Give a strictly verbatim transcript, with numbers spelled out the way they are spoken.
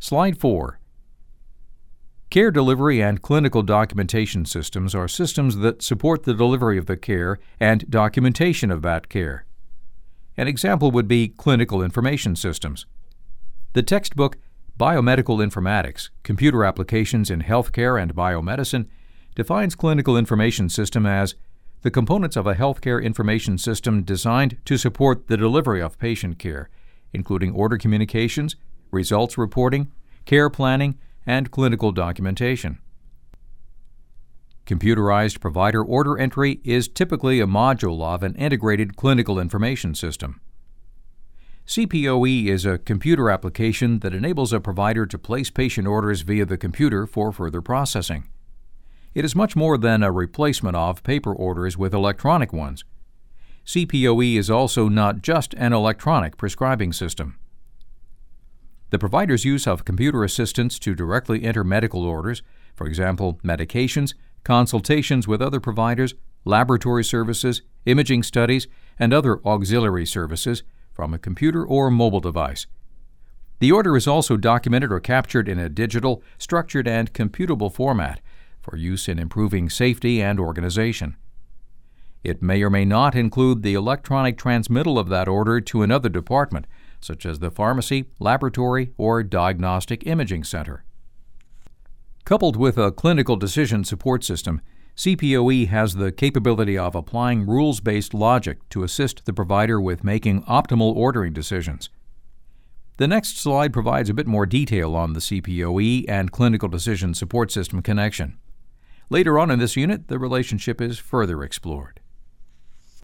Slide four. Care delivery and clinical documentation systems are systems that support the delivery of the care and documentation of that care. An example would be clinical information systems. The textbook Biomedical Informatics, Computer Applications in Healthcare and Biomedicine defines clinical information system as the components of a healthcare information system designed to support the delivery of patient care, including order communications, results reporting, care planning, and clinical documentation. Computerized provider order entry is typically a module of an integrated clinical information system. C P O E is a computer application that enables a provider to place patient orders via the computer for further processing. It is much more than a replacement of paper orders with electronic ones. C P O E is also not just an electronic prescribing system. The provider's use of computer assistants to directly enter medical orders, for example, medications, consultations with other providers, laboratory services, imaging studies, and other auxiliary services from a computer or mobile device. The order is also documented or captured in a digital, structured, and computable format for use in improving safety and organization. It may or may not include the electronic transmittal of that order to another department, such as the pharmacy, laboratory, or diagnostic imaging center. Coupled with a clinical decision support system, C P O E has the capability of applying rules-based logic to assist the provider with making optimal ordering decisions. The next slide provides a bit more detail on the C P O E and clinical decision support system connection. Later on in this unit, the relationship is further explored.